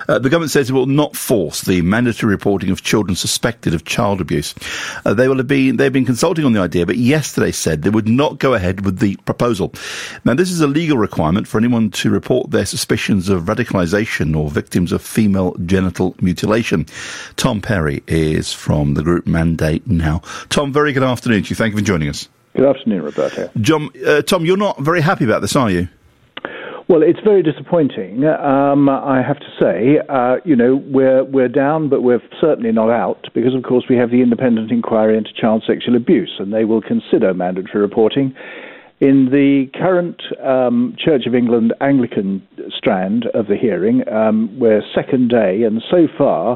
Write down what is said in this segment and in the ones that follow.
The government says it will not force the mandatory reporting of children suspected of child abuse. They've been consulting on the idea, but yesterday said they would not go ahead with the proposal. Now, this is a legal requirement for anyone to report their suspicions of radicalisation or victims of female genital mutilation. Tom Perry is from the group Mandate Now. Tom, very good afternoon to you. Thank you for joining us. Good afternoon, Roberto. Tom, you're not very happy about this, are you? Well, it's very disappointing. I have to say, we're down, but we're certainly not out, because, of course, we have the independent inquiry into child sexual abuse, and they will consider mandatory reporting. In the current Church of England Anglican strand of the hearing, we're second day, and so far,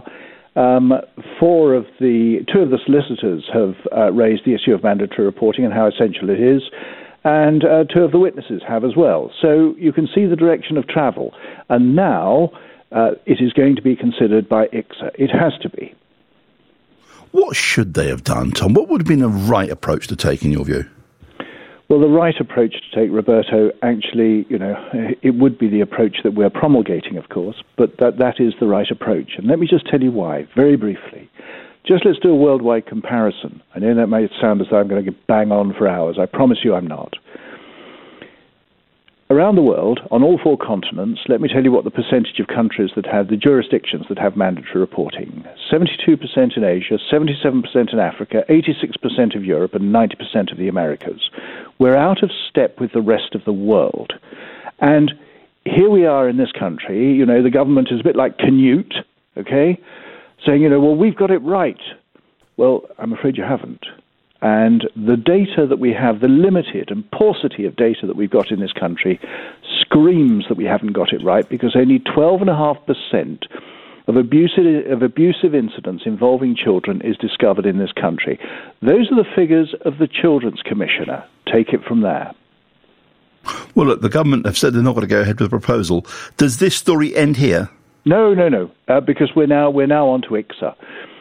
two of the solicitors have raised the issue of mandatory reporting and how essential it is, and two of the witnesses have as well. So you can see the direction of travel. And now it is going to be considered by ICSA. It has to be. What should they have done, Tom? What would have been the right approach to take, in your view? Well, the right approach to take, Roberto, actually, it would be the approach that we're promulgating, of course, but that is the right approach. And let me just tell you why, very briefly. Just let's do a worldwide comparison. I know that may sound as though I'm going to bang on for hours. I promise you I'm not. Around the world, on all four continents, let me tell you what the percentage of countries that have the jurisdictions that have mandatory reporting. 72% in Asia, 77% in Africa, 86% of Europe, and 90% of the Americas. We're out of step with the rest of the world. And here we are in this country, the government is a bit like Canute, okay? Saying, well, we've got it right. Well, I'm afraid you haven't. And the data that we have, the limited and paucity of data that we've got in this country, screams that we haven't got it right, because only 12.5% of abusive incidents involving children is discovered in this country. Those are the figures of the Children's Commissioner. Take it from there. Well, look, the government have said they're not going to go ahead with the proposal. Does this story end here? No, because we're now on to ICSA.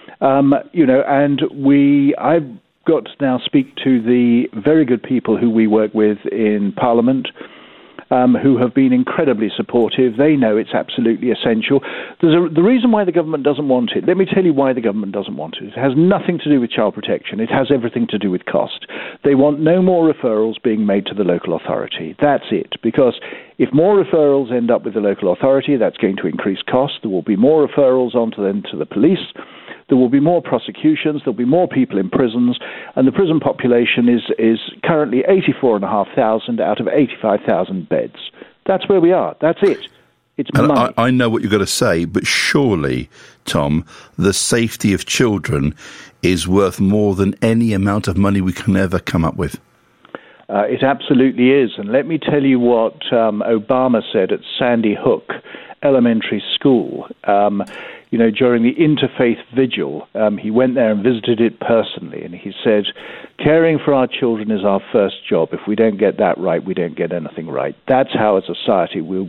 I've got to now speak to the very good people who we work with in Parliament, who have been incredibly supportive. They know it's absolutely essential. The reason why the government doesn't want it, let me tell you why the government doesn't want it. It has nothing to do with child protection. It has everything to do with cost. They want no more referrals being made to the local authority. That's it. Because if more referrals end up with the local authority, that's going to increase cost. There will be more referrals onto them to the police. There will be more prosecutions, there'll be more people in prisons, and the prison population is currently 84,500 out of 85,000 beds. That's where we are. That's it. It's money. I know what you're going to say, but surely, Tom, the safety of children is worth more than any amount of money we can ever come up with. It absolutely is. And let me tell you what Obama said at Sandy Hook Elementary School. During the interfaith vigil, he went there and visited it personally, and he said, caring for our children is our first job. If we don't get that right, we don't get anything right. That's how a society will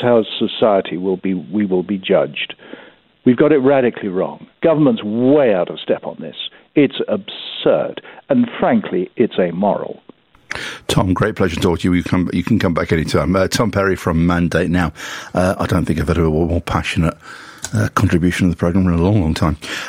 be judged. We've got it radically wrong. Government's way out of step on this. It's absurd, and frankly, it's amoral. Tom, great pleasure to talk to you. You can come back anytime. Tom Perry from Mandate Now. I don't think I've had a more passionate contribution to the programme in a long, long time.